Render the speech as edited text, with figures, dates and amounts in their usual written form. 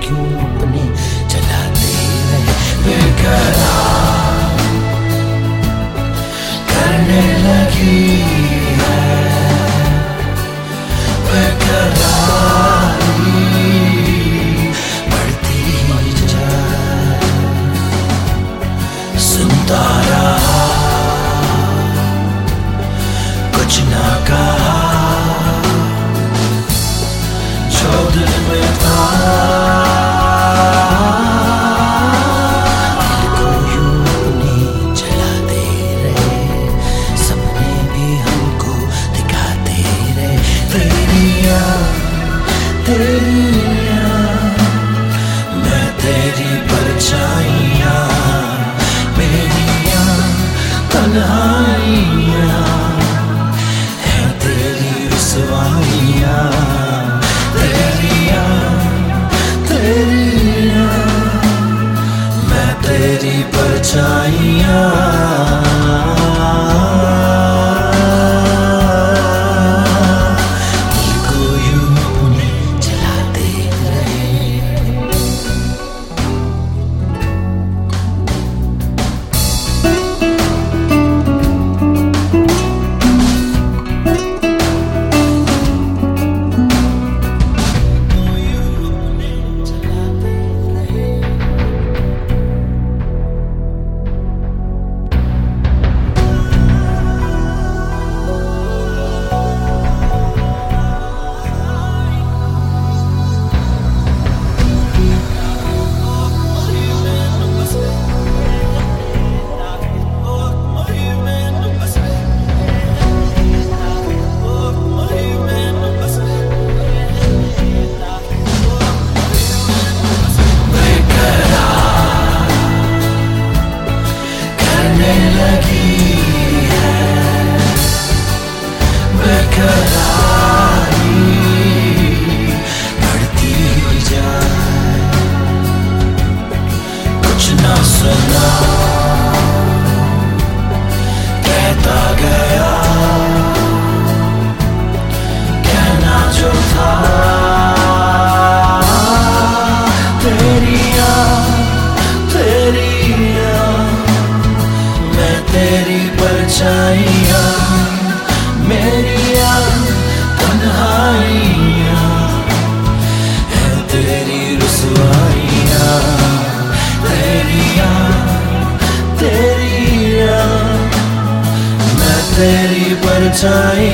यूं अपने चलाते रहे, बेकरार करने लगी है बेकरारी, बढ़ती ही जाए। सुनता रहा कुछ ना कहा, जो दिल में था दिल को यूं अपने चलाते रहे, सपने भी हमको दिखाते रहे। तेरियां मैं तेरी परछाइयां, मेरियां तन्हाइयां है तेरी रुसवाइयां। मैं तेरी परछाइयां, दिल को यूं अपने चलाते रहे। बढ़ती जाए, कुछ ना सुना कहता गया, कहना जो था। तेरियां मैं तेरी परछाइयां, मेरियां तन्हाइयां है तेरी रुसवाइयां। तेरियां मैं तेरी परछाइयां।